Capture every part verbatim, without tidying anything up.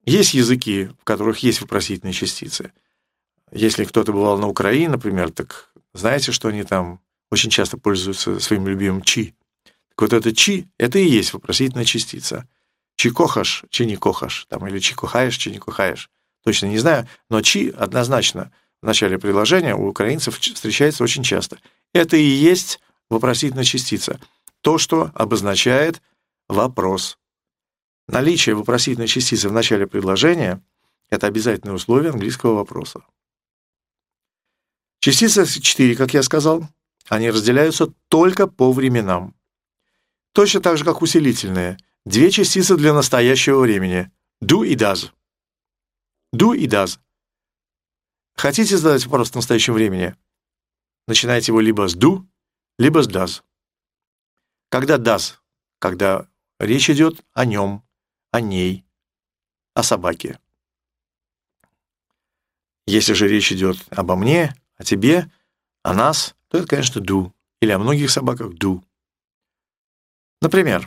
Есть языки, в которых есть вопросительные частицы. Если кто-то бывал на Украине, например, так знаете, что они там очень часто пользуются своим любимым «чи». Так вот это «чи» — это и есть вопросительная частица. «Чи кохаш», «чи не кохаш», там, или «чи кохаешь», «чи не кохаешь». Точно не знаю, но «чи» однозначно в начале предложения у украинцев встречается очень часто. Это и есть вопросительная частица. То, что обозначает вопрос. Наличие вопросительной частицы в начале предложения — это обязательное условие английского вопроса. Частицы четыре, как я сказал, они разделяются только по временам. Точно так же, как усилительные. Две частицы для настоящего времени. Do и does. Do и does. Хотите задать вопрос в настоящем времени? Начинайте его либо с do, либо с does. Когда does? Когда речь идет о нем, о ней, о собаке. Если же речь идет обо мне, о тебе, о нас, то это, конечно, do. Или о многих собаках do. Например,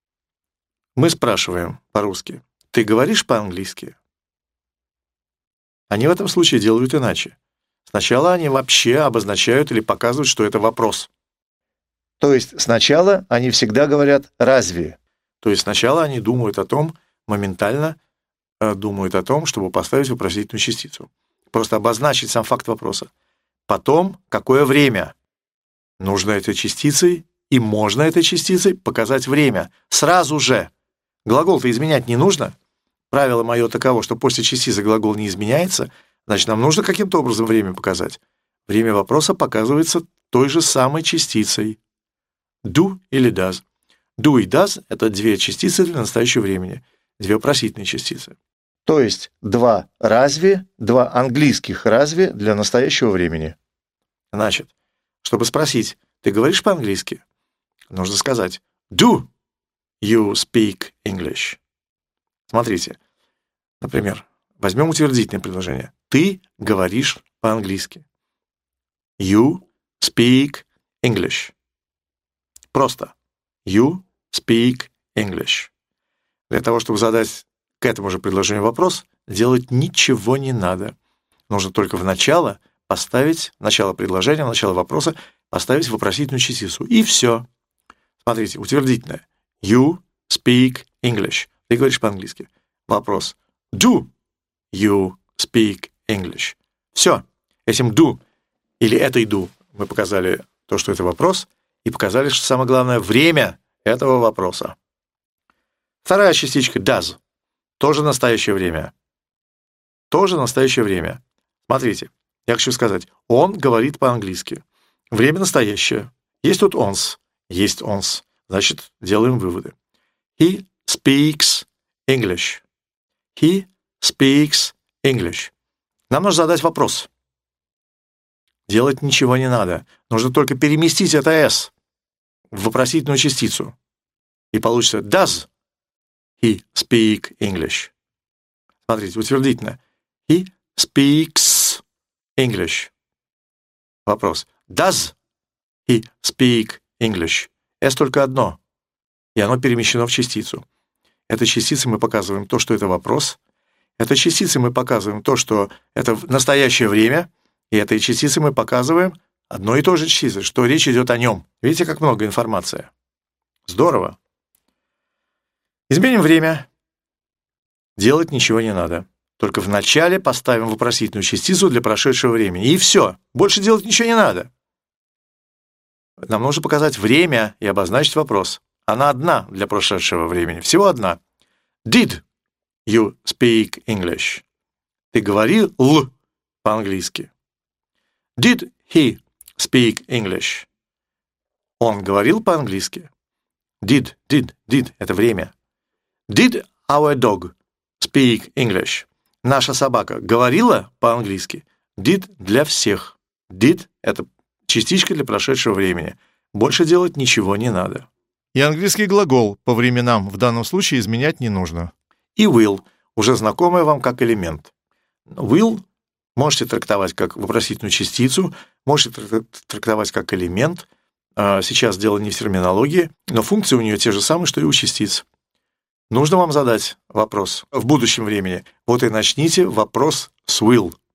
мы спрашиваем по-русски: «Ты говоришь по-английски?» Они в этом случае делают иначе. Сначала они вообще обозначают или показывают, что это вопрос. То есть сначала они всегда говорят «разве?». То есть сначала они думают о том, моментально э, думают о том, чтобы поставить вопросительную частицу. Просто обозначить сам факт вопроса. Потом, какое время нужно этой частицей, и можно этой частицей показать время. Сразу же. Глагол-то изменять не нужно. Правило мое таково, что после частицы глагол не изменяется, значит, нам нужно каким-то образом время показать. Время вопроса показывается той же самой частицей. Do или does. Do и does — это две частицы для настоящего времени, две вопросительные частицы. То есть два «разве», два английских «разве» для настоящего времени. Значит, чтобы спросить, ты говоришь по-английски, нужно сказать «Do you speak English?» Смотрите, например, возьмем утвердительное предложение. Ты говоришь по-английски. You speak English. Просто. You speak English. Для того, чтобы задать к этому же предложению вопрос, делать ничего не надо. Нужно только в начало поставить, начало предложения, начало вопроса, поставить вопросительную частицу. И все. Смотрите, утвердительное. You speak English. Ты говоришь по-английски. Вопрос. Do you speak English? Все. Этим do или этой do мы показали то, что это вопрос, и показали, что самое главное, время этого вопроса. Вторая частичка does. Тоже настоящее время. Тоже настоящее время. Смотрите, я хочу сказать, он говорит по-английски. Время настоящее. Есть тут on's, есть on's. Значит, делаем выводы. He speaks English. He speaks English. Нам нужно задать вопрос. Делать ничего не надо. Нужно только переместить это S в вопросительную частицу. И получится does he speak English. Смотрите, утвердительно. He speaks English. Вопрос. Does he speak English? S только одно. И оно перемещено в частицу. Этой частицей мы показываем то, что это вопрос. Этой частицей мы показываем то, что это в настоящее время. И этой частицей мы показываем одной и той же частицей, что речь идет о нем. Видите, как много информации. Здорово. Изменим время. Делать ничего не надо. Только вначале поставим вопросительную частицу для прошедшего времени. И все. Больше делать ничего не надо. Нам нужно показать время и обозначить вопрос. Она одна для прошедшего времени. Всего одна. Did you speak English? Ты говорил «л» по-английски. Did he speak English? Он говорил по-английски. Did, did, did — это время. Did our dog speak English? Наша собака говорила по-английски. Did для всех. Did — это частичка для прошедшего времени. Больше делать ничего не надо. И английский глагол по временам в данном случае изменять не нужно. И will, уже знакомое вам как элемент. Will можете трактовать как вопросительную частицу, можете трактовать как элемент. Сейчас дело не в терминологии, но функции у нее те же самые, что и у частиц. Нужно вам задать вопрос в будущем времени. Вот и начните вопрос с will.